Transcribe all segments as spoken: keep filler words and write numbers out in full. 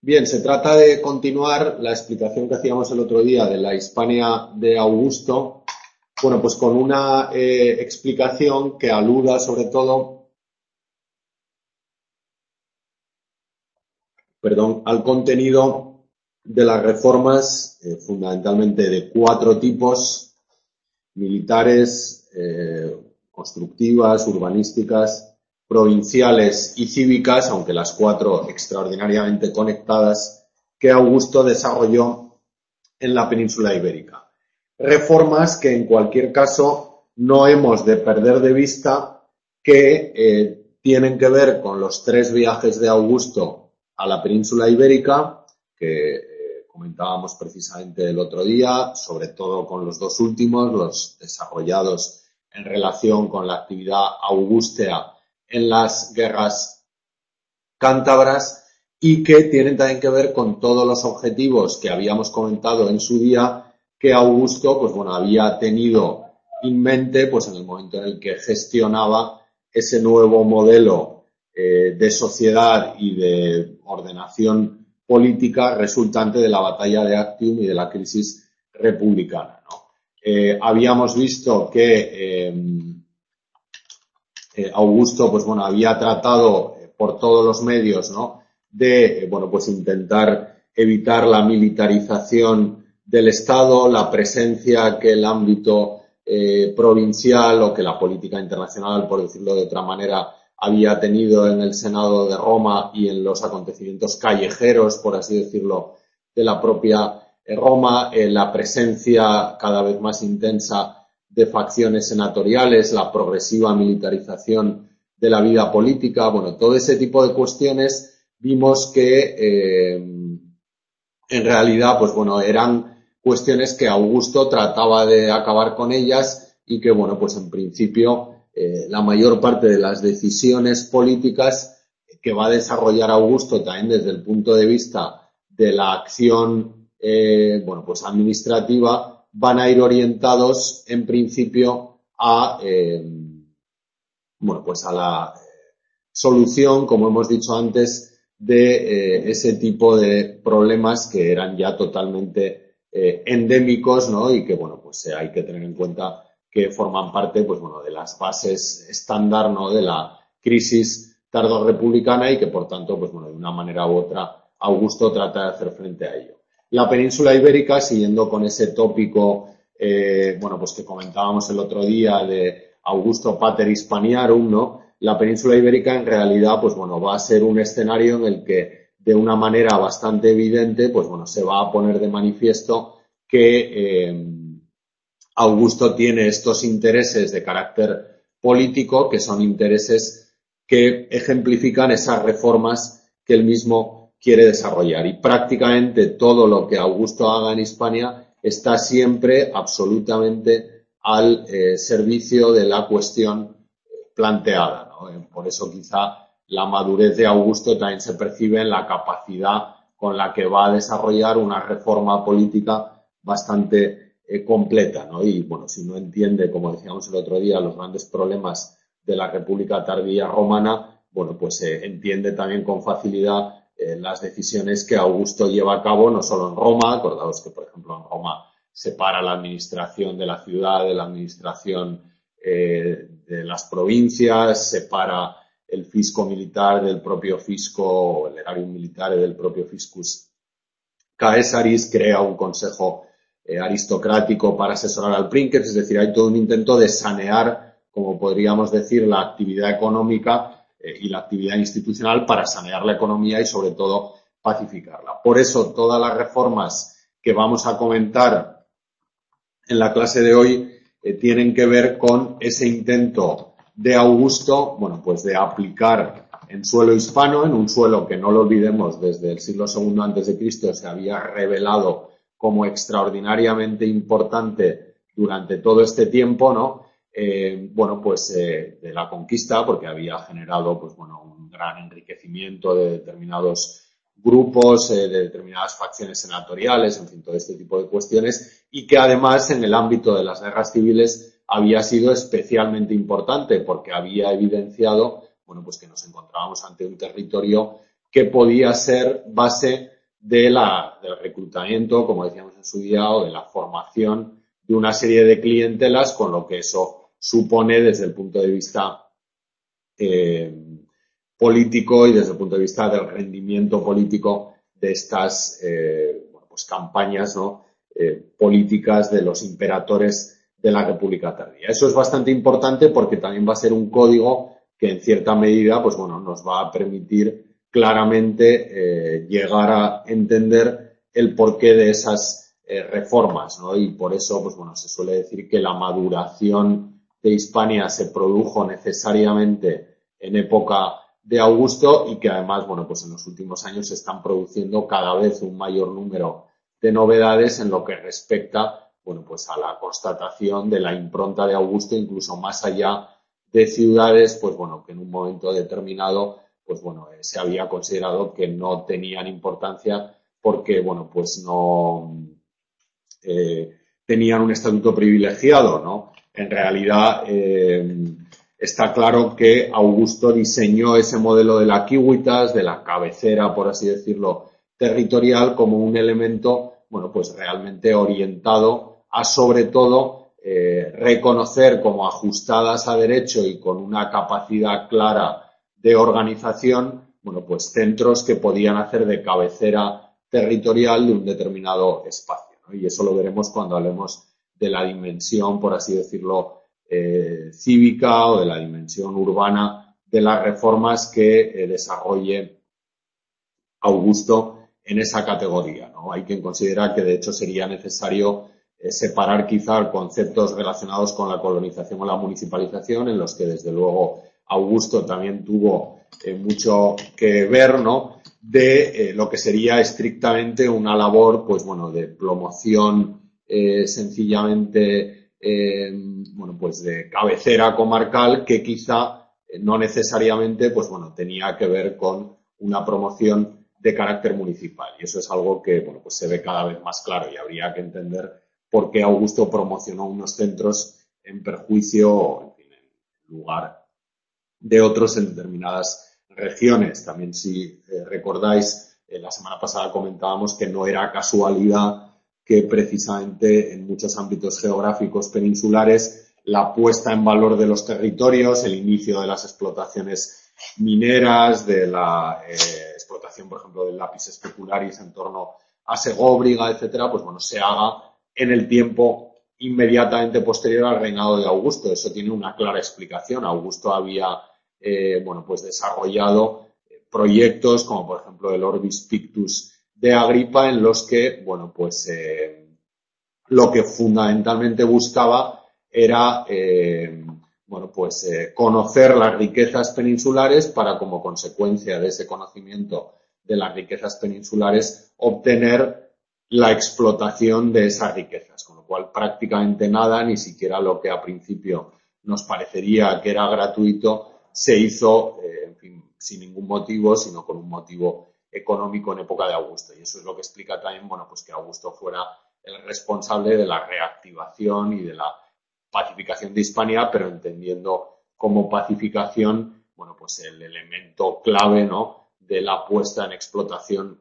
Bien, se trata de continuar la explicación que hacíamos el otro día de la Hispania de Augusto, bueno, pues con una eh, explicación que aluda sobre todo, perdón, al contenido de las reformas, eh, fundamentalmente de cuatro tipos: militares, eh, constructivas, urbanísticas, provinciales y cívicas, aunque las cuatro extraordinariamente conectadas, que Augusto desarrolló en la península ibérica. Reformas que en cualquier caso no hemos de perder de vista, que eh, tienen que ver con los tres viajes de Augusto a la península ibérica, que eh, comentábamos precisamente el otro día, sobre todo con los dos últimos, los desarrollados en relación con la actividad augustea en las guerras cántabras, y que tienen también que ver con todos los objetivos que habíamos comentado en su día, que Augusto, pues bueno, había tenido en mente, pues en el momento en el que gestionaba ese nuevo modelo eh, de sociedad y de ordenación política resultante de la batalla de Actium y de la crisis republicana, ¿no? Eh, habíamos visto que eh, eh, Augusto, pues bueno, había tratado eh, por todos los medios, ¿no?, de, eh, bueno, pues intentar evitar la militarización del Estado, la presencia que el ámbito eh, provincial o que la política internacional, por decirlo de otra manera, había tenido en el Senado de Roma y en los acontecimientos callejeros, por así decirlo, de la propia eh, Roma, eh, la presencia cada vez más intensa de facciones senatoriales, la progresiva militarización de la vida política, bueno, todo ese tipo de cuestiones vimos que eh, en realidad, pues bueno, eran cuestiones que Augusto trataba de acabar con ellas y que, bueno, pues en principio eh, la mayor parte de las decisiones políticas que va a desarrollar Augusto también desde el punto de vista de la acción, eh, bueno, pues administrativa, van a ir orientados en principio a, eh, bueno, pues a la solución, como hemos dicho antes, de eh, ese tipo de problemas que eran ya totalmente eh, endémicos, ¿no? Y que, bueno, pues eh, hay que tener en cuenta que forman parte, pues bueno, de las bases estándar, ¿no?, de la crisis tardorrepublicana, y que, por tanto, pues bueno, de una manera u otra, Augusto trata de hacer frente a ello. La península ibérica, siguiendo con ese tópico, eh, bueno, pues que comentábamos el otro día de Augusto Pater Hispaniarum, ¿no?, la península ibérica en realidad, pues bueno, va a ser un escenario en el que de una manera bastante evidente, pues bueno, se va a poner de manifiesto que eh, Augusto tiene estos intereses de carácter político, que son intereses que ejemplifican esas reformas que él mismo quiere desarrollar. Y prácticamente todo lo que Augusto haga en Hispania está siempre absolutamente al eh, servicio de la cuestión planteada, ¿no? Por eso quizá la madurez de Augusto también se percibe en la capacidad con la que va a desarrollar una reforma política bastante eh, completa, ¿no? Y bueno, si no entiende, como decíamos el otro día, los grandes problemas de la República tardía romana, bueno, pues eh, entiende también con facilidad eh, las decisiones que Augusto lleva a cabo, no solo en Roma. Acordaos que, por ejemplo, en Roma separa la administración de la ciudad de la administración eh, de las provincias, separa el fisco militar del propio fisco, o el erario militar del propio fiscus caesaris, crea un consejo eh, aristocrático para asesorar al princeps, es decir, hay todo un intento de sanear, como podríamos decir, la actividad económica eh, y la actividad institucional para sanear la economía y, sobre todo, pacificarla. Por eso, todas las reformas que vamos a comentar en la clase de hoy eh, tienen que ver con ese intento de Augusto, bueno, pues de aplicar en suelo hispano, en un suelo que, no lo olvidemos, desde el siglo segundo antes de Cristo se había revelado como extraordinariamente importante durante todo este tiempo, ¿no? Eh, bueno, pues eh, de la conquista, porque había generado, pues bueno, un gran enriquecimiento de determinados grupos, eh, de determinadas facciones senatoriales, en fin, todo este tipo de cuestiones, y que además en el ámbito de las guerras civiles había sido especialmente importante porque había evidenciado, bueno, pues que nos encontrábamos ante un territorio que podía ser base de la, del reclutamiento, como decíamos en su día, o de la formación de una serie de clientelas, con lo que eso supone desde el punto de vista eh, político y desde el punto de vista del rendimiento político de estas eh, bueno, pues campañas, ¿no? eh, políticas de los imperatores de la República tardía. Eso es bastante importante porque también va a ser un código que en cierta medida pues bueno, nos va a permitir claramente eh, llegar a entender el porqué de esas eh, reformas, ¿no? Y por eso pues bueno, se suele decir que la maduración de Hispania se produjo necesariamente en época de Augusto y que además, bueno, pues en los últimos años se están produciendo cada vez un mayor número de novedades en lo que respecta, bueno, pues a la constatación de la impronta de Augusto, incluso más allá de ciudades, pues bueno, que en un momento determinado, pues bueno, eh, se había considerado que no tenían importancia porque, bueno, pues no eh, tenían un estatuto privilegiado, ¿no? En realidad, eh, está claro que Augusto diseñó ese modelo de la civitas, de la cabecera, por así decirlo, territorial, como un elemento, bueno, pues realmente orientado a, sobre todo, eh, reconocer como ajustadas a derecho y con una capacidad clara de organización, bueno, pues centros que podían hacer de cabecera territorial de un determinado espacio, ¿no? Y eso lo veremos cuando hablemos de la dimensión, por así decirlo, eh, cívica o de la dimensión urbana de las reformas que eh, desarrolle Augusto en esa categoría, ¿no? Hay quien considera que de hecho sería necesario eh, separar quizá conceptos relacionados con la colonización o la municipalización, en los que desde luego Augusto también tuvo eh, mucho que ver, ¿no? De eh, lo que sería estrictamente una labor, pues bueno, de promoción eh, sencillamente eh, bueno, pues de cabecera comarcal, que quizá eh, no necesariamente, pues bueno, tenía que ver con una promoción de carácter municipal. Y eso es algo que, bueno, pues se ve cada vez más claro y habría que entender por qué Augusto promocionó unos centros en perjuicio, en fin, en lugar de otros en determinadas regiones. También, si eh, recordáis, eh, la semana pasada comentábamos que no era casualidad que precisamente en muchos ámbitos geográficos peninsulares la puesta en valor de los territorios, el inicio de las explotaciones mineras, de la eh, explotación, por ejemplo, del lapis specularis en torno a Segóbriga, etcétera, pues bueno, se haga en el tiempo inmediatamente posterior al reinado de Augusto. Eso tiene una clara explicación. Augusto había, eh, bueno, pues desarrollado proyectos como, por ejemplo, el Orbis Pictus de Agripa, en los que, bueno, pues eh, lo que fundamentalmente buscaba era, eh, bueno, pues eh, conocer las riquezas peninsulares para, como consecuencia de ese conocimiento de las riquezas peninsulares, obtener la explotación de esas riquezas, con lo cual prácticamente nada, ni siquiera lo que a principio nos parecería que era gratuito, se hizo, eh, en fin, sin ningún motivo, sino con un motivo económico en época de Augusto. Y eso es lo que explica también, bueno, pues que Augusto fuera el responsable de la reactivación y de la pacificación de Hispania, pero entendiendo como pacificación, bueno, pues el elemento clave, ¿no?, de la puesta en explotación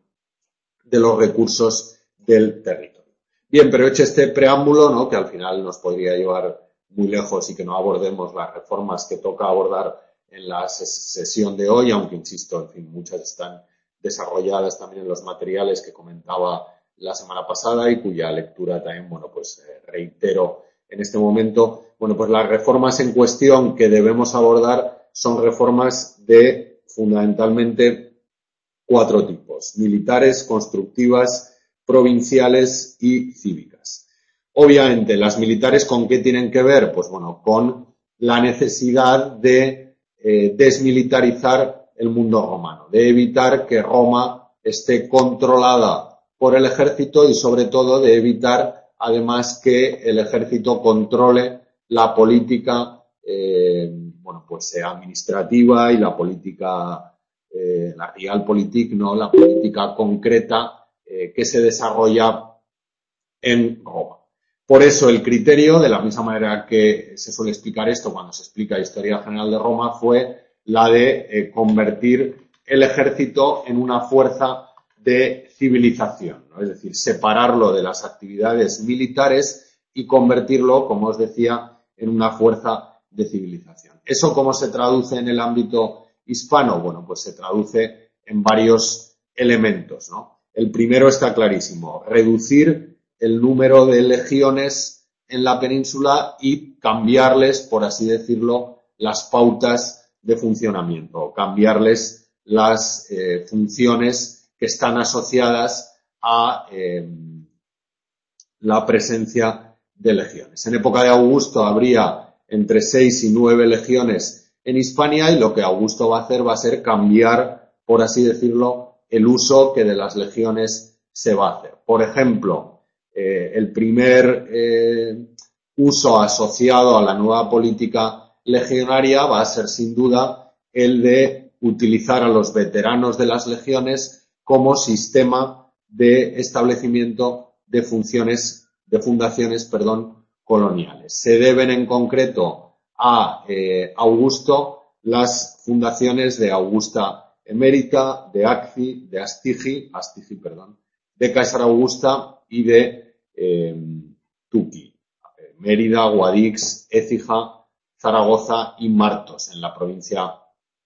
de los recursos del territorio. Bien, pero hecho este preámbulo, ¿no?, que al final nos podría llevar muy lejos y que no abordemos las reformas que toca abordar en la sesión de hoy, aunque insisto, en fin, muchas están desarrolladas también en los materiales que comentaba la semana pasada y cuya lectura también, bueno, pues eh, reitero en este momento. Bueno, pues las reformas en cuestión que debemos abordar son reformas de fundamentalmente cuatro tipos: militares, constructivas, provinciales y cívicas. Obviamente, las militares, ¿con qué tienen que ver? Pues bueno, con la necesidad de eh, desmilitarizar el mundo romano, de evitar que Roma esté controlada por el ejército y, sobre todo, de evitar, además, que el ejército controle la política, eh, bueno, pues eh, administrativa y la política Eh, la realpolitik, ¿no?, la política concreta eh, que se desarrolla en Roma. Por eso el criterio, de la misma manera que se suele explicar esto cuando se explica la historia general de Roma, fue la de eh, convertir el ejército en una fuerza de civilización, ¿no? Es decir, separarlo de las actividades militares y convertirlo, como os decía, en una fuerza de civilización. ¿Eso cómo se traduce en el ámbito hispano? Bueno, pues se traduce en varios elementos, ¿no? El primero está clarísimo, reducir el número de legiones en la península y cambiarles, por así decirlo, las pautas de funcionamiento, cambiarles las eh, funciones que están asociadas a eh, la presencia de legiones. En época de Augusto habría entre seis y nueve legiones en Hispania y lo que Augusto va a hacer va a ser cambiar, por así decirlo, el uso que de las legiones se va a hacer. Por ejemplo, eh, el primer eh, uso asociado a la nueva política legionaria va a ser sin duda el de utilizar a los veteranos de las legiones como sistema de establecimiento de funciones, de fundaciones, perdón, coloniales. Se deben en concreto a eh, Augusto las fundaciones de Augusta Emérita, de Acci, de Astigi, Astigi, perdón, de Caesar Augusta y de eh, Tuqui, Mérida, Guadix, Écija, Zaragoza y Martos, en la provincia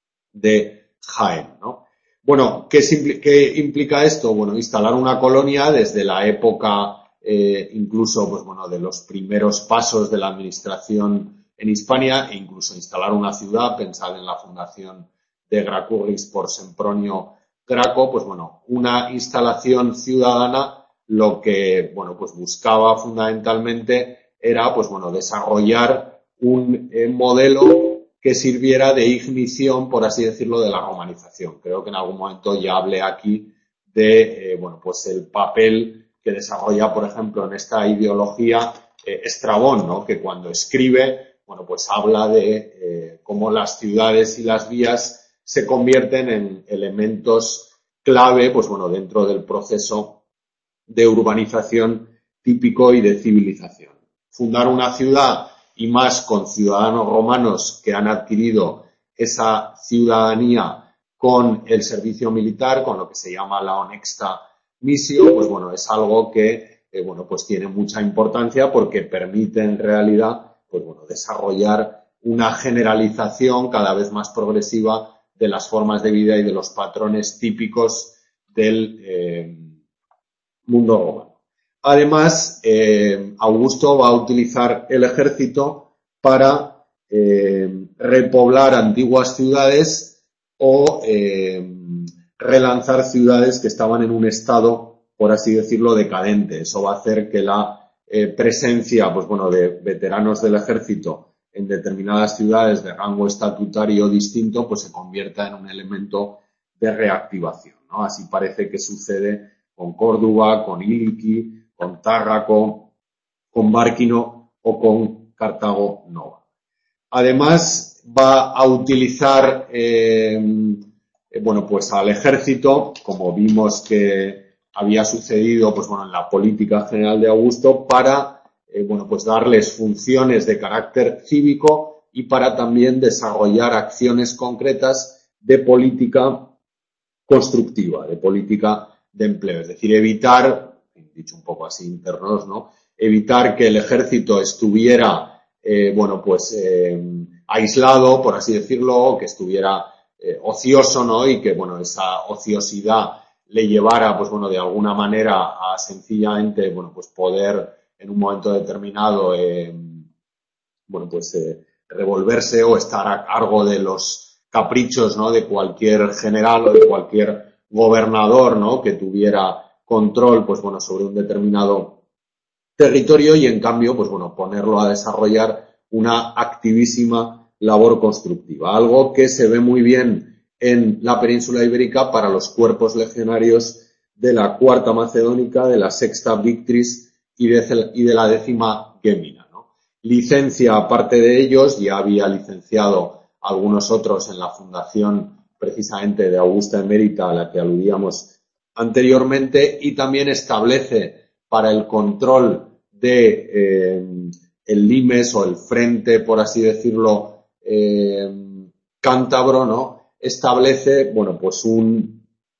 de Jaén, ¿no? Bueno, ¿qué, ¿qué implica esto? Bueno, instalar una colonia desde la época eh, incluso, pues bueno, de los primeros pasos de la administración en Hispania e incluso instalar una ciudad, pensad en la fundación de Gracurris por Sempronio Graco, pues bueno, una instalación ciudadana lo que, bueno, pues buscaba fundamentalmente era, pues bueno, desarrollar un eh, modelo que sirviera de ignición, por así decirlo, de la romanización. Creo que en algún momento ya hablé aquí de, eh, bueno, pues el papel que desarrolla, por ejemplo, en esta ideología eh, Estrabón, ¿no? Que cuando escribe, bueno, pues habla de eh, cómo las ciudades y las vías se convierten en elementos clave, pues bueno, dentro del proceso de urbanización típico y de civilización. Fundar una ciudad y más con ciudadanos romanos que han adquirido esa ciudadanía con el servicio militar, con lo que se llama la honexta missio, pues bueno, es algo que, eh, bueno, pues tiene mucha importancia porque permite en realidad, pues bueno, desarrollar una generalización cada vez más progresiva de las formas de vida y de los patrones típicos del eh, mundo romano. Además, eh, Augusto va a utilizar el ejército para eh, repoblar antiguas ciudades o eh, relanzar ciudades que estaban en un estado, por así decirlo, decadente. Eso va a hacer que la eh, presencia, pues bueno, de veteranos del ejército en determinadas ciudades de rango estatutario distinto, pues se convierta en un elemento de reactivación, ¿no? Así parece que sucede con Córdoba, con Iliki, con Tárraco, con Bárquino o con Cartago Nova. Además, va a utilizar, eh, bueno, pues al ejército, como vimos que había sucedido, pues bueno, en la política general de Augusto, para, eh, bueno, pues darles funciones de carácter cívico y para también desarrollar acciones concretas de política constructiva, de política de empleo, es decir, evitar, dicho un poco así internos, ¿no? Evitar que el ejército estuviera, eh, bueno, pues eh, aislado, por así decirlo, que estuviera eh, ocioso, ¿no? Y que, bueno, esa ociosidad le llevara, pues bueno, de alguna manera a sencillamente, bueno, pues poder en un momento determinado, eh, bueno, pues eh, revolverse o estar a cargo de los caprichos, ¿no? De cualquier general o de cualquier gobernador, ¿no? Que tuviera control, pues bueno, sobre un determinado territorio y en cambio, pues bueno, ponerlo a desarrollar una activísima labor constructiva. Algo que se ve muy bien en la península ibérica para los cuerpos legionarios de la cuarta macedónica, de la sexta Victris y de, y de la décima Gémina, ¿no? Licencia, aparte de ellos, ya había licenciado algunos otros en la fundación precisamente de Augusta Emérita a la que aludíamos anteriormente, y también establece para el control de eh, el limes o el frente, por así decirlo, eh, cántabro, ¿no? Establece, bueno, pues un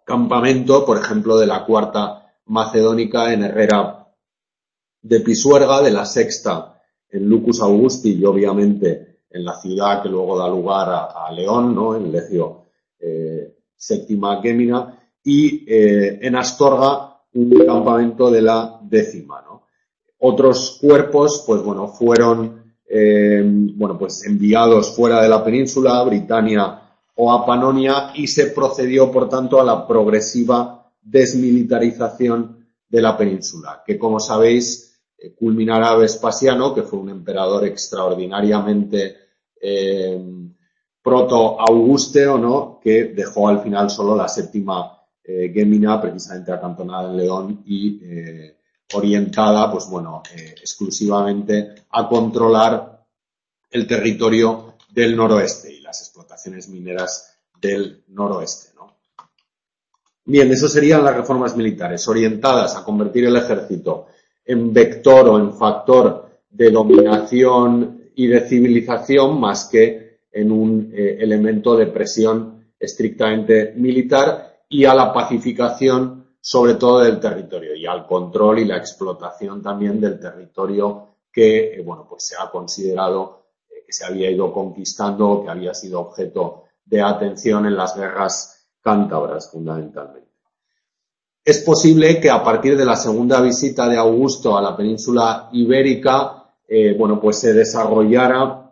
campamento, por ejemplo, de la cuarta macedónica en Herrera de Pisuerga, de la sexta en Lucus Augusti y obviamente en la ciudad que luego da lugar a, a León, ¿no? En Legio eh, Séptima Gémina, y eh, en Astorga un campamento de la décima, ¿no? Otros cuerpos, pues bueno, fueron eh, bueno, pues enviados fuera de la península, a Britania o a Panonia, y se procedió, por tanto, a la progresiva desmilitarización de la península, que, como sabéis, eh, culminará Vespasiano, que fue un emperador extraordinariamente eh, proto-augusteo, ¿no? Que dejó al final solo la séptima eh, Gémina, precisamente acantonada en León y eh, orientada, pues bueno, eh, exclusivamente a controlar el territorio del noroeste y las explotaciones mineras del noroeste, ¿no? Bien, eso serían las reformas militares, orientadas a convertir el ejército en vector o en factor de dominación y de civilización, más que en un eh, elemento de presión estrictamente militar, y a la pacificación, sobre todo del territorio, y al control y la explotación también del territorio que, eh, bueno, pues se ha considerado eh, que se había ido conquistando, que había sido objeto de atención en las guerras cántabras, fundamentalmente. Es posible que a partir de la segunda visita de Augusto a la península ibérica, eh, bueno, pues se desarrollara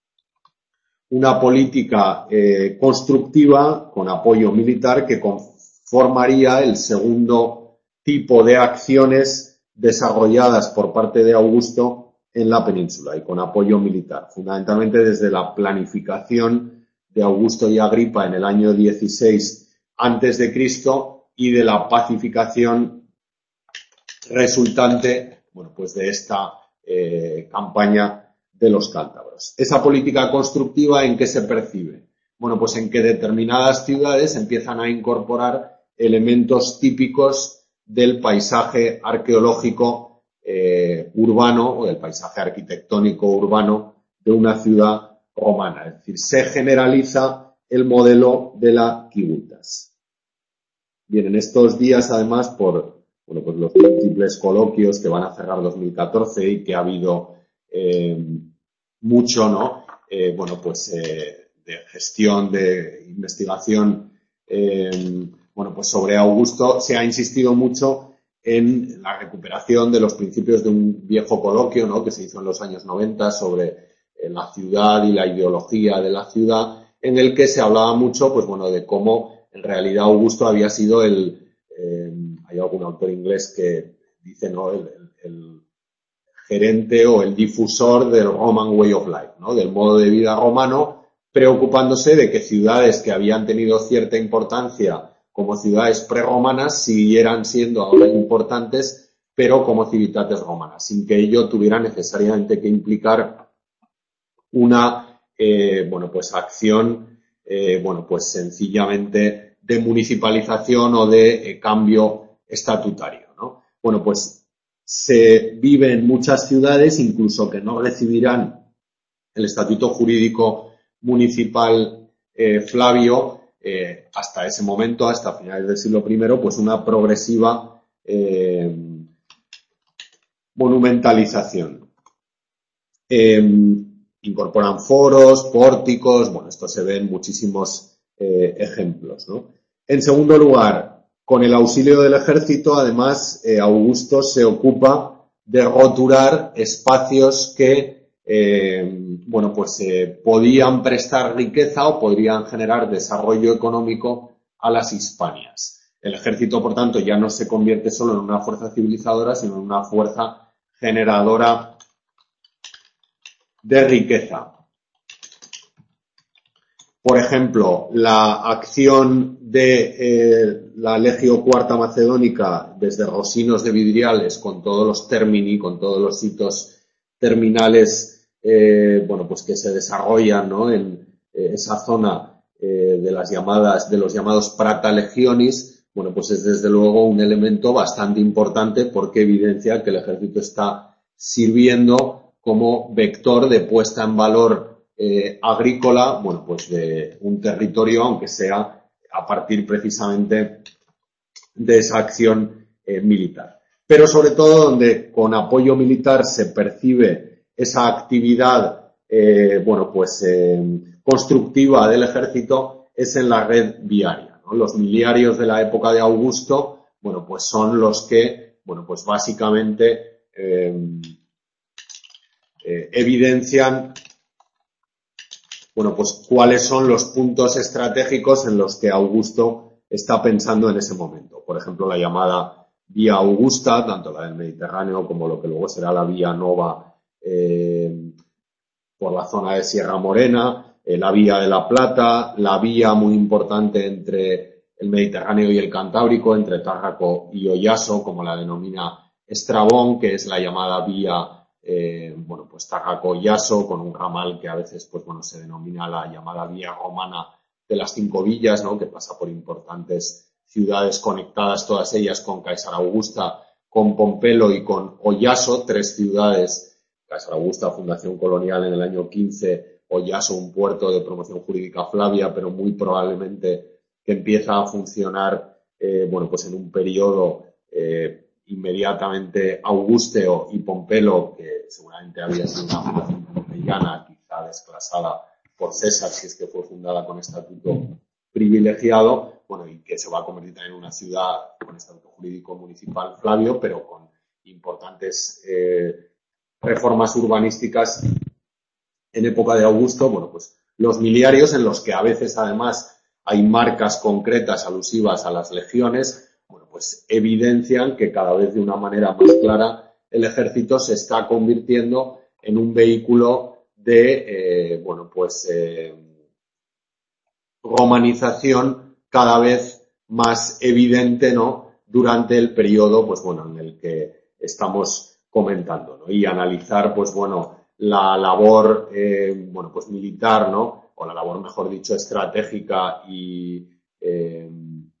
una política eh, constructiva con apoyo militar que conformaría el segundo tipo de acciones desarrolladas por parte de Augusto en la península y con apoyo militar, fundamentalmente desde la planificación de Augusto y Agripa en el año dieciséis antes de Cristo y de la pacificación resultante, bueno, pues de esta eh, campaña de los cántabros. Esa política constructiva, ¿en qué se percibe? Bueno, pues en que determinadas ciudades empiezan a incorporar elementos típicos del paisaje arqueológico eh, urbano o del paisaje arquitectónico urbano de una ciudad romana. Es decir, se generaliza el modelo de la kibutas. Bien, en estos días, además, por bueno, pues los múltiples coloquios que van a cerrar dos mil catorce y que ha habido eh, mucho, ¿no? Eh, bueno, pues eh, de gestión, de investigación, eh, bueno, pues sobre Augusto, se ha insistido mucho en la recuperación de los principios de un viejo coloquio, ¿no? Que se hizo en los años noventa sobre eh, la ciudad y la ideología de la ciudad, en el que se hablaba mucho, pues bueno, de cómo en realidad Augusto había sido el, eh, hay algún autor inglés que dice, ¿no? El, el, el gerente o el difusor del Roman Way of Life, ¿no? Del modo de vida romano, preocupándose de que ciudades que habían tenido cierta importancia como ciudades preromanas siguieran siendo ahora importantes, pero como civitates romanas, sin que ello tuviera necesariamente que implicar una, eh, bueno, pues acción, eh, bueno, pues sencillamente de municipalización o de eh, cambio estatutario, ¿no? Bueno, pues se vive en muchas ciudades, incluso que no recibirán el estatuto jurídico municipal eh, Flavio, eh, hasta ese momento, hasta finales del siglo primero, pues una progresiva eh, monumentalización. Eh, incorporan foros, pórticos, bueno, esto se ve en muchísimos eh, ejemplos, ¿no? En segundo lugar, con el auxilio del ejército, además, eh, Augusto se ocupa de roturar espacios que, eh, bueno, pues eh, podían prestar riqueza o podrían generar desarrollo económico a las Hispanias. El ejército, por tanto, ya no se convierte solo en una fuerza civilizadora, sino en una fuerza generadora de riqueza. Por ejemplo, la acción de eh, la Legio Cuarta Macedónica desde Rosinos de Vidriales, con todos los termini, con todos los hitos terminales, eh, bueno, pues que se desarrollan, ¿no? En eh, esa zona eh, de las llamadas, de los llamados Prata Legionis, bueno, pues es desde luego un elemento bastante importante porque evidencia que el ejército está sirviendo como vector de puesta en valor Eh, agrícola, bueno, pues de un territorio, aunque sea a partir precisamente de esa acción eh, militar. Pero sobre todo donde con apoyo militar se percibe esa actividad, eh, bueno, pues eh, constructiva del ejército es en la red viaria, ¿no? Los miliarios de la época de Augusto, bueno, pues son los que, bueno, pues básicamente eh, eh, evidencian, bueno, pues cuáles son los puntos estratégicos en los que Augusto está pensando en ese momento. Por ejemplo, la llamada Vía Augusta, tanto la del Mediterráneo como lo que luego será la Vía Nova eh, por la zona de Sierra Morena, eh, la Vía de la Plata, la vía muy importante entre el Mediterráneo y el Cantábrico, entre Tárraco y Oyaso, como la denomina Estrabón, que es la llamada Vía Eh, bueno, pues Tárraco-Oyaso, con un ramal que a veces, pues bueno, se denomina la llamada Vía Romana de las Cinco Villas, ¿no? Que pasa por importantes ciudades conectadas, todas ellas con Caesar Augusta, con Pompelo y con Oyaso, tres ciudades, Caesar Augusta, fundación colonial en el año quince, Oyaso, un puerto de promoción jurídica Flavia, pero muy probablemente que empieza a funcionar, eh, bueno, pues en un periodo eh, inmediatamente Augusteo y Pompelo, que seguramente había sido una fundación pompeyana, quizá desclasada por César, si es que fue fundada con estatuto privilegiado, bueno, y que se va a convertir también en una ciudad con estatuto jurídico municipal Flavio, pero con importantes eh, reformas urbanísticas en época de Augusto. Bueno, pues los miliarios, en los que a veces además hay marcas concretas alusivas a las legiones, bueno, pues evidencian que cada vez de una manera más clara el ejército se está convirtiendo en un vehículo de, eh, bueno, pues eh, romanización cada vez más evidente, ¿no? Durante el periodo, pues bueno, en el que estamos comentando, ¿no? Y analizar, pues bueno, la labor, eh, bueno, pues militar, ¿no? O la labor, mejor dicho, estratégica y eh,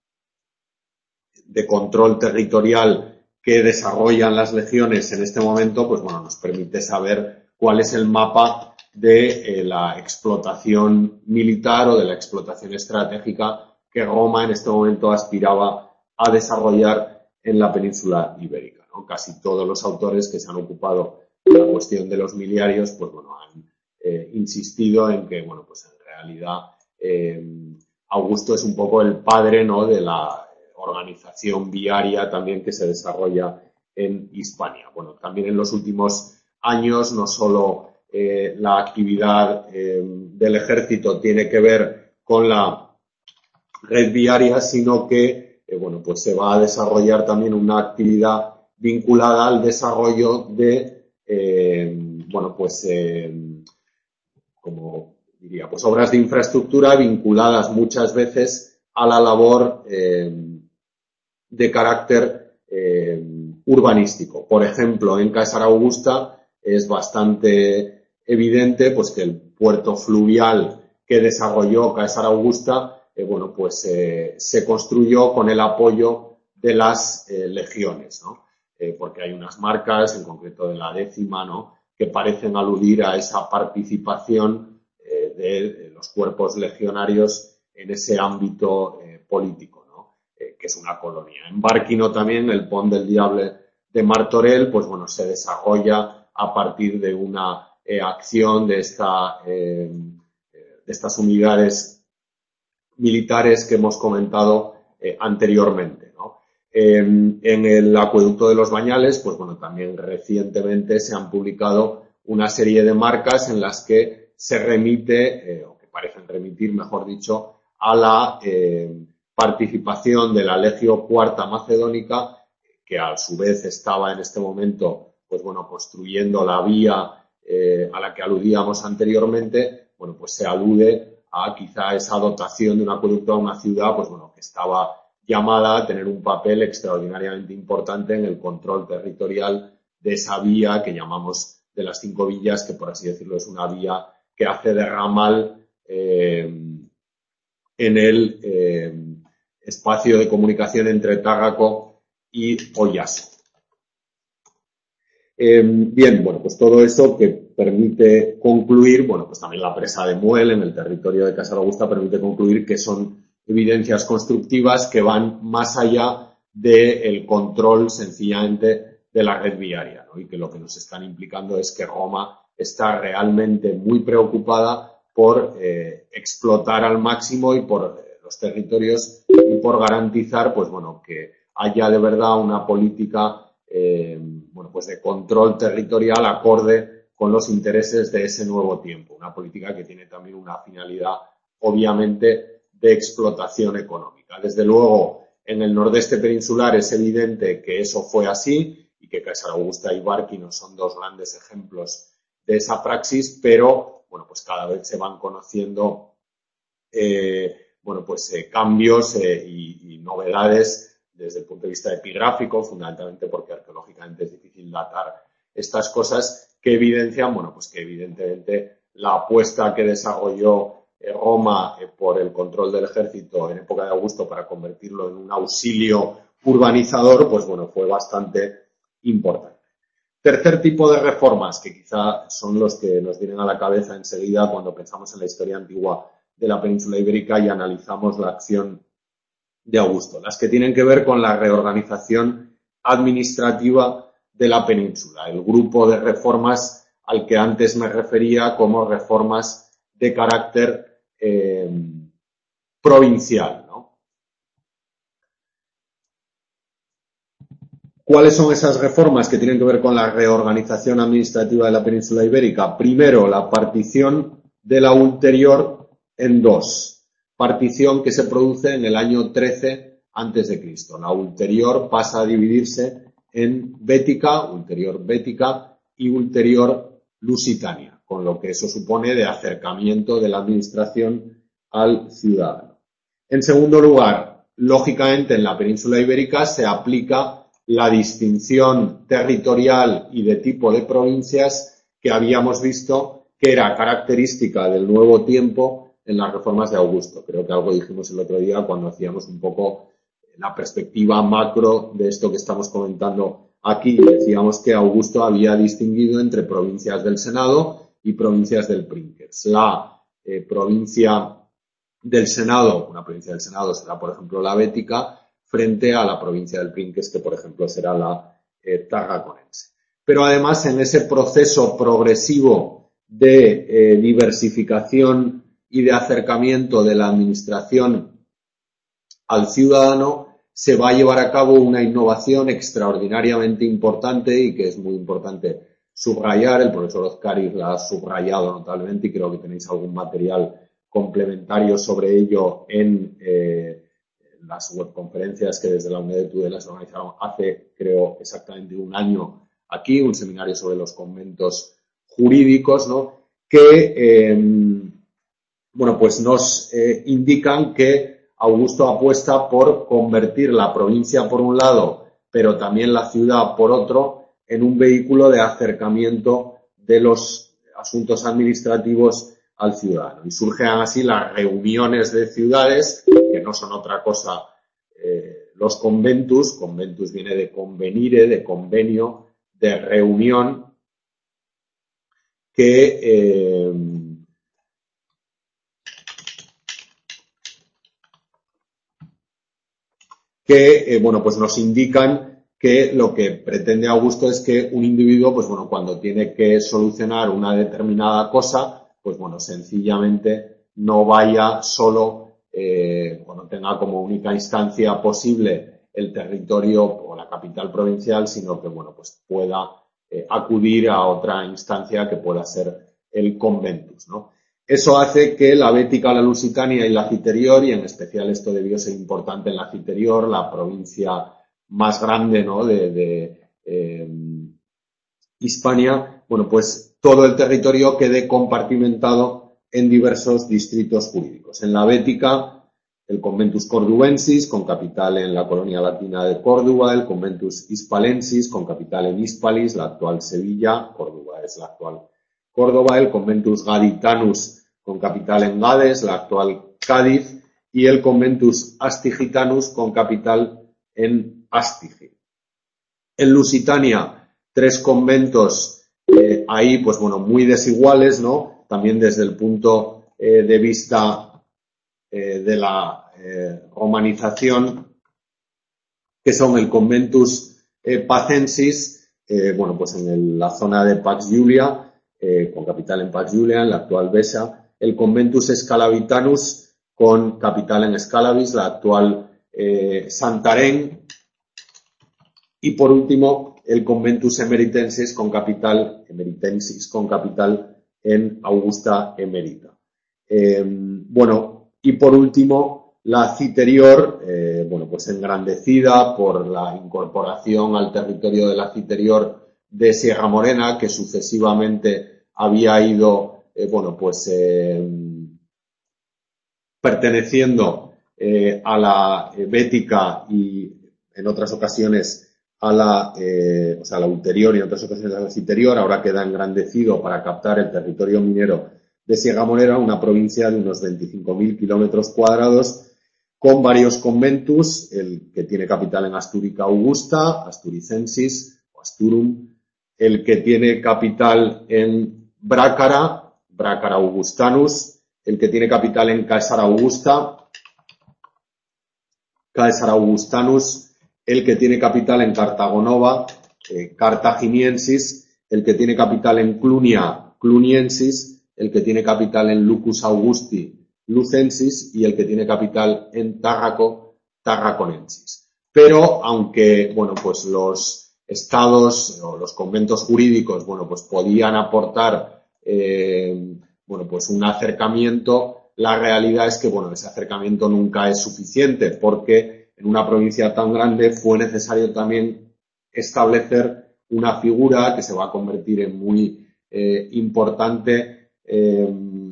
de control territorial que desarrollan las legiones en este momento, pues bueno, nos permite saber cuál es el mapa de eh, la explotación militar o de la explotación estratégica que Roma en este momento aspiraba a desarrollar en la península ibérica, ¿no? Casi todos los autores que se han ocupado de la cuestión de los miliarios, pues bueno, han eh, insistido en que, bueno, pues en realidad eh, Augusto es un poco el padre, ¿no? De la organización viaria también que se desarrolla en Hispania. Bueno, también en los últimos años no solo eh, la actividad eh, del ejército tiene que ver con la red viaria, sino que eh, bueno, pues se va a desarrollar también una actividad vinculada al desarrollo de eh, bueno, pues eh, como diría, pues obras de infraestructura vinculadas muchas veces a la labor eh, de carácter eh, urbanístico. Por ejemplo, en Caesar Augusta es bastante evidente pues que el puerto fluvial que desarrolló Caesar Augusta, eh, bueno, pues eh, se construyó con el apoyo de las eh, legiones, ¿no? Eh, porque hay unas marcas, en concreto de la décima, ¿no?, que parecen aludir a esa participación eh, de los cuerpos legionarios en ese ámbito eh, político, que es una colonia. En Bárquino también, el Pont del Diable de Martorell, pues bueno, se desarrolla a partir de una eh, acción de, esta, eh, de estas unidades militares que hemos comentado eh, anteriormente, ¿no? Eh, en el Acueducto de los Bañales, pues bueno, también recientemente se han publicado una serie de marcas en las que se remite, eh, o que parecen remitir, mejor dicho, a la eh, participación de la Legio Cuarta Macedónica, que a su vez estaba en este momento, pues bueno, construyendo la vía eh, a la que aludíamos anteriormente. Bueno, pues se alude a quizá esa dotación de un acueducto a una ciudad, pues bueno, que estaba llamada a tener un papel extraordinariamente importante en el control territorial de esa vía que llamamos de las Cinco Villas, que por así decirlo es una vía que hace de ramal eh, en el eh, espacio de comunicación entre Tárraco y Oyaso. Eh, bien, bueno, pues todo eso que permite concluir, bueno, pues también la presa de Muel en el territorio de Caesar Augusta permite concluir que son evidencias constructivas que van más allá del control sencillamente de la red viaria, ¿no? Y que lo que nos están implicando es que Roma está realmente muy preocupada por eh, explotar al máximo y por eh, los territorios y por garantizar, pues bueno, que haya de verdad una política eh, bueno, pues de control territorial acorde con los intereses de ese nuevo tiempo. Una política que tiene también una finalidad, obviamente, de explotación económica. Desde luego, en el nordeste peninsular es evidente que eso fue así y que Caesar Augusta y Bárquino son dos grandes ejemplos de esa praxis, pero bueno, pues cada vez se van conociendo eh, bueno, pues eh, cambios eh, y, y novedades desde el punto de vista epigráfico, fundamentalmente porque arqueológicamente es difícil datar estas cosas que evidencian, bueno, pues que evidentemente la apuesta que desarrolló eh, Roma eh, por el control del ejército en época de Augusto para convertirlo en un auxilio urbanizador, pues bueno, fue bastante importante. Tercer tipo de reformas, que quizá son los que nos vienen a la cabeza enseguida cuando pensamos en la historia antigua de la península ibérica y analizamos la acción de Augusto, las que tienen que ver con la reorganización administrativa de la península, el grupo de reformas al que antes me refería como reformas de carácter eh, provincial, ¿no? ¿Cuáles son esas reformas que tienen que ver con la reorganización administrativa de la península ibérica? Primero, la partición de la ulterior en dos. Partición que se produce en el año trece antes de Cristo. La ulterior pasa a dividirse en Bética, ulterior Bética y ulterior Lusitania, con lo que eso supone de acercamiento de la administración al ciudadano. En segundo lugar, lógicamente en la península ibérica se aplica la distinción territorial y de tipo de provincias que habíamos visto que era característica del nuevo tiempo en las reformas de Augusto. Creo que algo dijimos el otro día cuando hacíamos un poco la perspectiva macro de esto que estamos comentando aquí. Decíamos que Augusto había distinguido entre provincias del Senado y provincias del Princeps. La eh, provincia del Senado, una provincia del Senado será, por ejemplo, la Bética, frente a la provincia del Princeps, que, por ejemplo, será la eh, Tarraconense. Pero, además, en ese proceso progresivo de eh, diversificación y de acercamiento de la administración al ciudadano, se va a llevar a cabo una innovación extraordinariamente importante y que es muy importante subrayar. El profesor Ozcariz la ha subrayado notablemente y creo que tenéis algún material complementario sobre ello en eh, las webconferencias que desde la UNED de Tudela se organizaron hace, creo, exactamente un año aquí, un seminario sobre los conventos jurídicos, ¿no? Que, eh, bueno, pues nos eh, indican que Augusto apuesta por convertir la provincia por un lado, pero también la ciudad por otro, en un vehículo de acercamiento de los asuntos administrativos al ciudadano. Y surgen así las reuniones de ciudades, que no son otra cosa eh, los conventus. Conventus viene de convenire, de convenio, de reunión, que eh, que, eh, bueno, pues nos indican que lo que pretende Augusto es que un individuo, pues bueno, cuando tiene que solucionar una determinada cosa, pues bueno, sencillamente no vaya solo, eh, bueno, tenga como única instancia posible el territorio o la capital provincial, sino que, bueno, pues pueda eh, acudir a otra instancia que pueda ser el conventus, ¿no? Eso hace que la Bética, la Lusitania y la Citerior, y en especial esto debió ser importante en la Citerior, la provincia más grande, ¿no?, de, de eh, Hispania, bueno, pues todo el territorio quede compartimentado en diversos distritos jurídicos. En la Bética, el Conventus Cordubensis, con capital en la colonia latina de Córdoba, el Conventus Hispalensis, con capital en Hispalis, la actual Sevilla, Córdoba es la actual Córdoba, el Conventus Gaditanus, con capital en Gades, la actual Cádiz, y el Conventus Astigitanus, con capital en Astigi. En Lusitania, tres conventos eh, ahí, pues bueno, muy desiguales, ¿no? También desde el punto eh, de vista eh, de la eh, romanización, que son el Conventus eh, Pacensis, eh, bueno, pues en el, la zona de Pax Iulia, eh, con capital en Pax Iulia, en la actual Besa, el Conventus Scalavitanus, con capital en Scalavis, la actual eh, Santarém, y por último el Conventus Emeritensis con capital, Emeritensis con capital en Augusta Emerita. Eh, bueno, y por último la Citerior, eh, bueno, pues engrandecida por la incorporación al territorio de la Citerior de Sierra Morena, que sucesivamente había ido, eh, bueno, pues eh, perteneciendo eh, a la Bética y en otras ocasiones a la, eh, o sea, a la ulterior y en otras ocasiones a la citerior, ahora queda engrandecido para captar el territorio minero de Sierra Morena, una provincia de unos veinticinco mil kilómetros cuadrados, con varios conventus, el que tiene capital en Asturica Augusta, Asturicensis o Asturum, el que tiene capital en Brácara, Brácara Augustanus, el que tiene capital en Caesar Augusta, Caesar Augustanus, el que tiene capital en Cartagonova, eh, Cartaginiensis, el que tiene capital en Clunia, Cluniensis, el que tiene capital en Lucus Augusti, Lucensis, y el que tiene capital en Tarraco, Tarraconensis. Pero, aunque, bueno, pues los estados o los conventos jurídicos, bueno, pues podían aportar, eh, bueno, pues un acercamiento, la realidad es que, bueno, ese acercamiento nunca es suficiente, porque en una provincia tan grande fue necesario también establecer una figura que se va a convertir en muy eh, importante eh,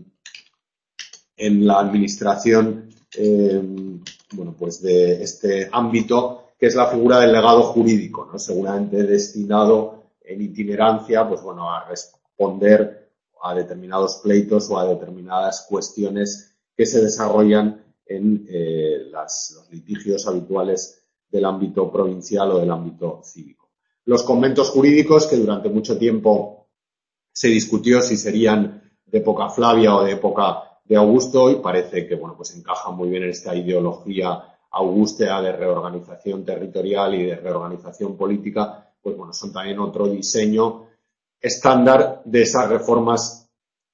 en la administración eh, bueno, pues de este ámbito, que es la figura del legado jurídico, ¿no? Seguramente destinado en itinerancia, pues bueno, a responder a determinados pleitos o a determinadas cuestiones que se desarrollan en eh, las, los litigios habituales del ámbito provincial o del ámbito cívico. Los conventos jurídicos, que durante mucho tiempo se discutió si serían de época Flavia o de época de Augusto, y parece que, bueno, pues encaja muy bien en esta ideología augustea de reorganización territorial y de reorganización política, pues bueno, son también otro diseño estándar de esas reformas,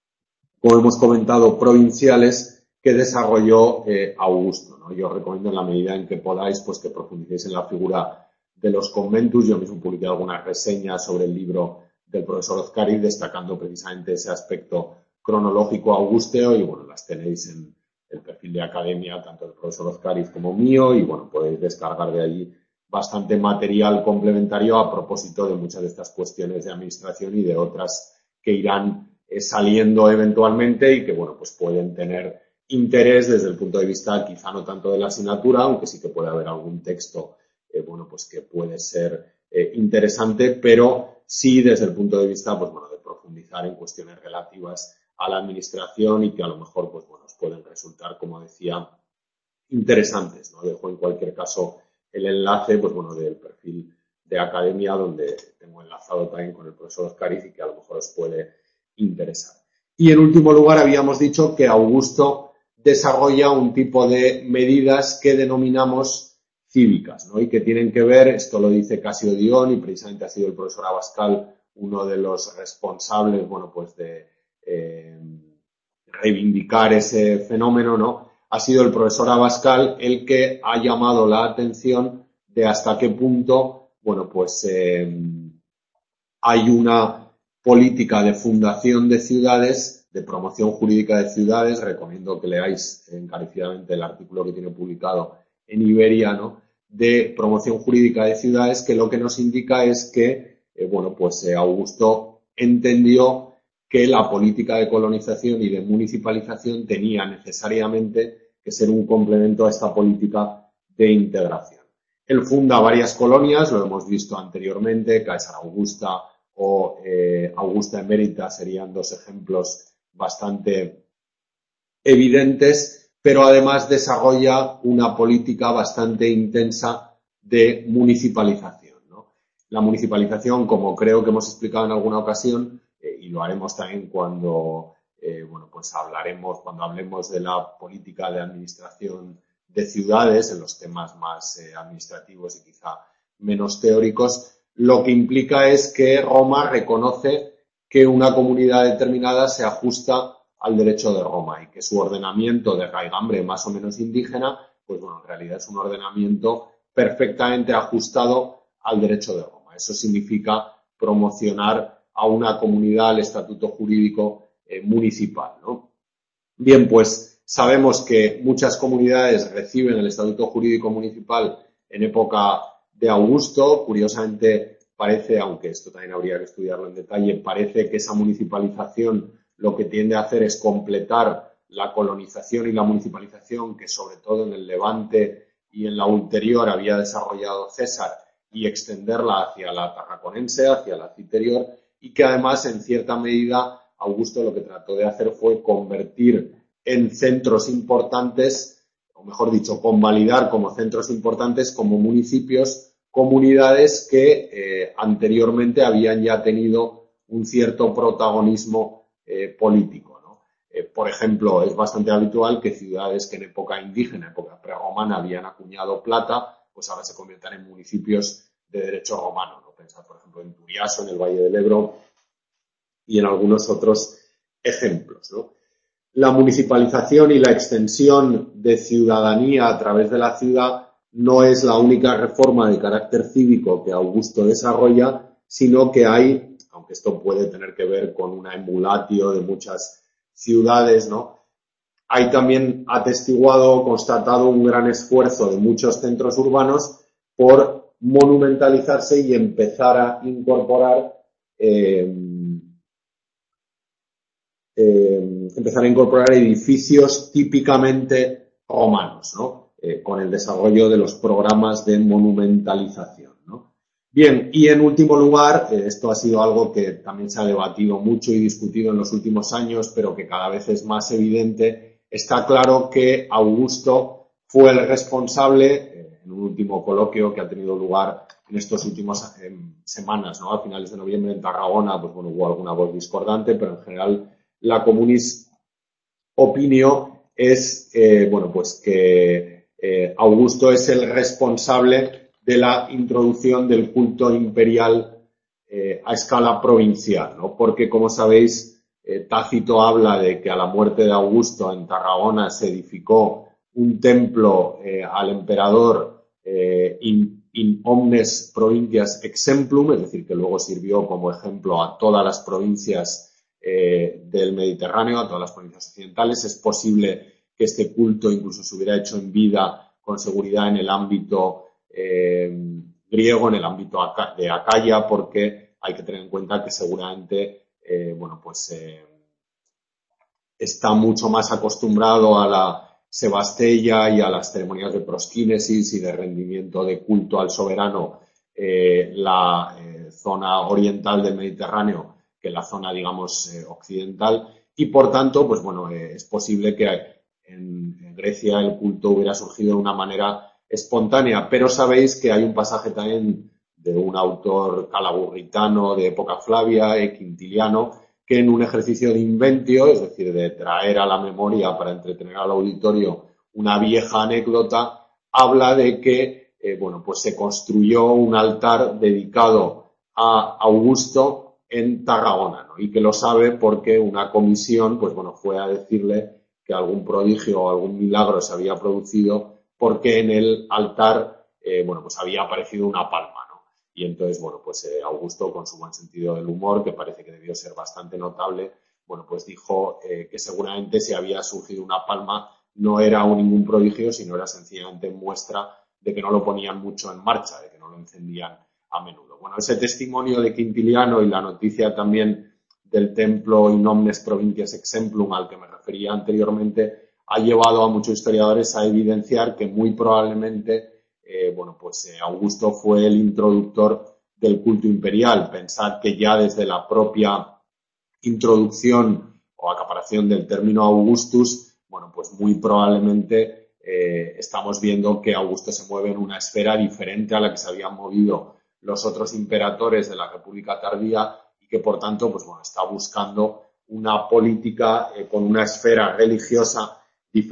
como hemos comentado, provinciales, que desarrolló eh, Augusto, ¿no? Yo os recomiendo, en la medida en que podáis, pues que profundicéis en la figura de los conventus. Yo mismo publiqué algunas reseñas sobre el libro del profesor Ozcariz, destacando precisamente ese aspecto cronológico augusteo, y bueno, las tenéis en el perfil de academia, tanto del profesor Ozcariz como mío, y bueno, podéis descargar de allí bastante material complementario a propósito de muchas de estas cuestiones de administración y de otras que irán eh, saliendo eventualmente y que, bueno, pues pueden tener interés desde el punto de vista quizá no tanto de la asignatura, aunque sí que puede haber algún texto, eh, bueno, pues que puede ser eh, interesante, pero sí desde el punto de vista, pues bueno, de profundizar en cuestiones relativas a la administración y que a lo mejor, pues bueno, os pueden resultar, como decía, interesantes, ¿no? Dejo en cualquier caso el enlace, pues bueno, del perfil de academia, donde tengo enlazado también con el profesor Ozcariz y que a lo mejor os puede interesar. Y en último lugar, habíamos dicho que Augusto desarrolla un tipo de medidas que denominamos cívicas, ¿no? Y que tienen que ver, esto lo dice Casio Dion, y precisamente ha sido el profesor Abascal uno de los responsables, bueno, pues de eh, reivindicar ese fenómeno, ¿no? Ha sido el profesor Abascal el que ha llamado la atención de hasta qué punto, bueno, pues eh, hay una política de fundación de ciudades, de promoción jurídica de ciudades. Recomiendo que leáis encarecidamente el artículo que tiene publicado en Iberia, ¿no?, de promoción jurídica de ciudades, que lo que nos indica es que, eh, bueno, pues eh, Augusto entendió que la política de colonización y de municipalización tenía necesariamente que ser un complemento a esta política de integración. Él funda varias colonias, lo hemos visto anteriormente, Caesar Augusta o eh, Augusta Emerita serían dos ejemplos bastante evidentes, pero además desarrolla una política bastante intensa de municipalización, ¿no? La municipalización, como creo que hemos explicado en alguna ocasión, eh, y lo haremos también cuando, eh, bueno, pues hablaremos, cuando hablemos de la política de administración de ciudades, en los temas más eh, administrativos y quizá menos teóricos, lo que implica es que Roma reconoce que una comunidad determinada se ajusta al derecho de Roma y que su ordenamiento de raigambre más o menos indígena, pues bueno, en realidad es un ordenamiento perfectamente ajustado al derecho de Roma. Eso significa promocionar a una comunidad al estatuto jurídico eh, municipal, ¿no? Bien, pues sabemos que muchas comunidades reciben el estatuto jurídico municipal en época de Augusto. Curiosamente parece, aunque esto también habría que estudiarlo en detalle, parece que esa municipalización lo que tiende a hacer es completar la colonización y la municipalización que sobre todo en el Levante y en la ulterior había desarrollado César y extenderla hacia la tarraconense, hacia la citerior, y que además en cierta medida Augusto lo que trató de hacer fue convertir en centros importantes, o mejor dicho, convalidar como centros importantes, como municipios, comunidades que eh, anteriormente habían ya tenido un cierto protagonismo eh, político, ¿no? Eh, por ejemplo, es bastante habitual que ciudades que en época indígena, época prerromana, habían acuñado plata, pues ahora se conviertan en municipios de derecho romano, ¿no? Pensad, por ejemplo, en Turiaso, en el Valle del Ebro, y en algunos otros ejemplos, ¿no? La municipalización y la extensión de ciudadanía a través de la ciudad no es la única reforma de carácter cívico que Augusto desarrolla, sino que hay, aunque esto puede tener que ver con una emulatio de muchas ciudades, ¿no? Hay también atestiguado, constatado un gran esfuerzo de muchos centros urbanos por monumentalizarse y empezar a incorporar eh, Eh, empezar a incorporar edificios típicamente romanos, ¿no? Eh, con el desarrollo de los programas de monumentalización, ¿no? Bien, y en último lugar, eh, esto ha sido algo que también se ha debatido mucho y discutido en los últimos años, pero que cada vez es más evidente. Está claro que Augusto fue el responsable, eh, en un último coloquio que ha tenido lugar en estas últimas eh, semanas, ¿no? A finales de noviembre en Tarragona, pues bueno, hubo alguna voz discordante, pero en general la communis opinio es, eh, bueno, pues que eh, Augusto es el responsable de la introducción del culto imperial eh, a escala provincial, ¿no? Porque, como sabéis, eh, Tácito habla de que a la muerte de Augusto en Tarragona se edificó un templo eh, al emperador eh, in, in omnes provincias exemplum, es decir, que luego sirvió como ejemplo a todas las provincias Eh, del Mediterráneo, a todas las provincias occidentales. Es posible que este culto incluso se hubiera hecho en vida con seguridad en el ámbito eh, griego, en el ámbito de Acaya, porque hay que tener en cuenta que seguramente eh, bueno, pues eh, está mucho más acostumbrado a la sebastella y a las ceremonias de prosquínesis y de rendimiento de culto al soberano eh, la eh, zona oriental del Mediterráneo que la zona, digamos, eh, occidental, y por tanto, pues bueno, eh, es posible que en, en Grecia el culto hubiera surgido de una manera espontánea, pero sabéis que hay un pasaje también de un autor calagurritano de época Flavia, eh, Quintiliano, que en un ejercicio de inventio, es decir, de traer a la memoria para entretener al auditorio una vieja anécdota, habla de que, eh, bueno, pues se construyó un altar dedicado a Augusto en Tarragona, ¿no? Y que lo sabe porque una comisión, pues bueno, fue a decirle que algún prodigio o algún milagro se había producido porque en el altar, eh, bueno, pues había aparecido una palma, ¿no? Y entonces, bueno, pues eh, Augusto, con su buen sentido del humor, que parece que debió ser bastante notable, bueno, pues dijo eh, que seguramente si había surgido una palma no era un ningún prodigio, sino era sencillamente muestra de que no lo ponían mucho en marcha, de que no lo encendían a menudo. Bueno, ese testimonio de Quintiliano y la noticia también del templo in omnes provincias exemplum al que me refería anteriormente ha llevado a muchos historiadores a evidenciar que muy probablemente eh, bueno, pues eh, Augusto fue el introductor del culto imperial. Pensad que ya desde la propia introducción o acaparación del término Augustus, bueno, pues muy probablemente eh, estamos viendo que Augusto se mueve en una esfera diferente a la que se habían movido los otros imperatores de la República tardía y que, por tanto, pues bueno, está buscando una política eh, con una esfera religiosa diferente,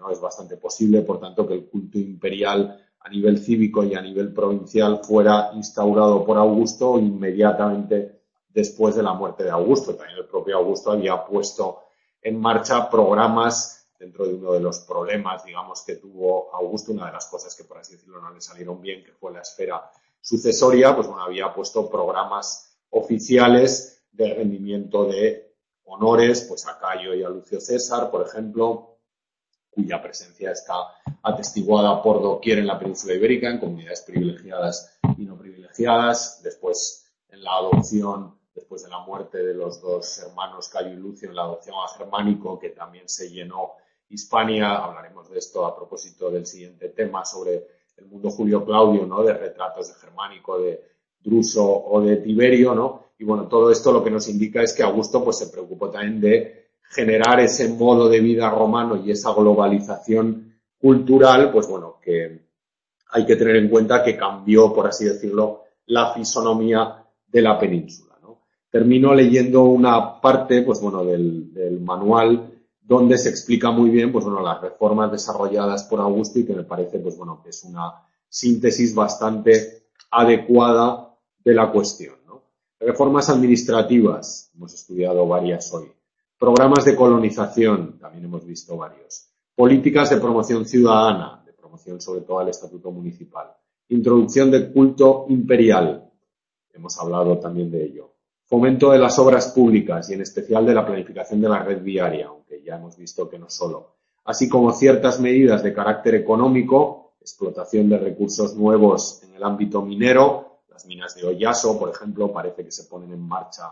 ¿no? Es bastante posible, por tanto, que el culto imperial a nivel cívico y a nivel provincial fuera instaurado por Augusto inmediatamente después de la muerte de Augusto. También el propio Augusto había puesto en marcha programas dentro de uno de los problemas, digamos, que tuvo Augusto, una de las cosas que, por así decirlo, no le salieron bien, que fue la esfera sucesoria, pues bueno, había puesto programas oficiales de rendimiento de honores, pues a Cayo y a Lucio César, por ejemplo, cuya presencia está atestiguada por doquier en la península ibérica, en comunidades privilegiadas y no privilegiadas. Después, en la adopción, después de la muerte de los dos hermanos Cayo y Lucio, en la adopción a Germánico, que también se llenó Hispania. Hablaremos de esto a propósito del siguiente tema sobre el mundo Julio Claudio, ¿no? De retratos de Germánico, de Druso o de Tiberio, ¿no? Y bueno, todo esto lo que nos indica es que Augusto pues se preocupó también de generar ese modo de vida romano y esa globalización cultural, pues bueno, que hay que tener en cuenta que cambió, por así decirlo, la fisonomía de la península, ¿no? Termino leyendo una parte, pues bueno, del, del manual donde se explica muy bien, pues bueno, las reformas desarrolladas por Augusto y que me parece, pues bueno, que es una síntesis bastante adecuada de la cuestión, ¿no? Reformas administrativas, hemos estudiado varias hoy. Programas de colonización, también hemos visto varios. Políticas de promoción ciudadana, de promoción sobre todo al estatuto municipal. Introducción del culto imperial, hemos hablado también de ello. Fomento de las obras públicas y en especial de la planificación de la red viaria, aunque ya hemos visto que no solo. Así como ciertas medidas de carácter económico, explotación de recursos nuevos en el ámbito minero, las minas de Oyaso, por ejemplo, parece que se ponen en marcha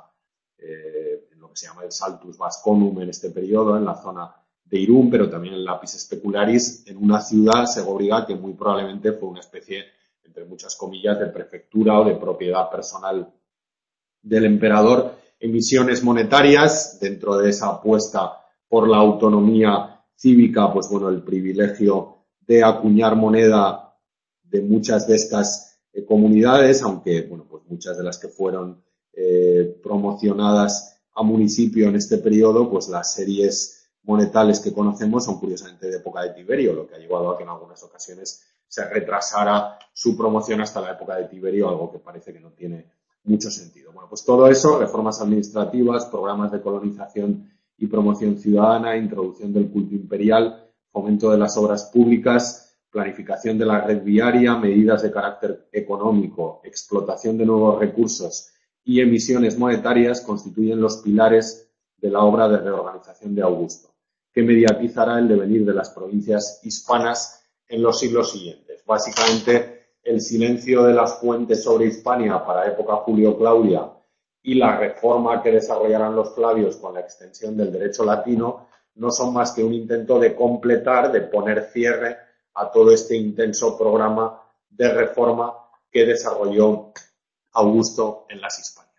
eh, en lo que se llama el Saltus Vasconum en este periodo, en la zona de Irún, pero también el Lapis Specularis, en una ciudad, Segóbriga, que muy probablemente fue una especie, entre muchas comillas, de prefectura o de propiedad personal del emperador. Emisiones monetarias, dentro de esa apuesta por la autonomía cívica, pues bueno, el privilegio de acuñar moneda de muchas de estas eh, comunidades, aunque, bueno, pues muchas de las que fueron eh, promocionadas a municipio en este periodo, pues las series monetales que conocemos son curiosamente de época de Tiberio, lo que ha llevado a que en algunas ocasiones se retrasara su promoción hasta la época de Tiberio, algo que parece que no tiene mucho sentido. Bueno, pues todo eso, reformas administrativas, programas de colonización y promoción ciudadana, introducción del culto imperial, fomento de las obras públicas, planificación de la red viaria, medidas de carácter económico, explotación de nuevos recursos y emisiones monetarias constituyen los pilares de la obra de reorganización de Augusto, que mediatizará el devenir de las provincias hispanas en los siglos siguientes. Básicamente, el silencio de las fuentes sobre Hispania para época Julio-Claudia y la reforma que desarrollarán los Flavios con la extensión del derecho latino no son más que un intento de completar, de poner cierre a todo este intenso programa de reforma que desarrolló Augusto en las Hispanias.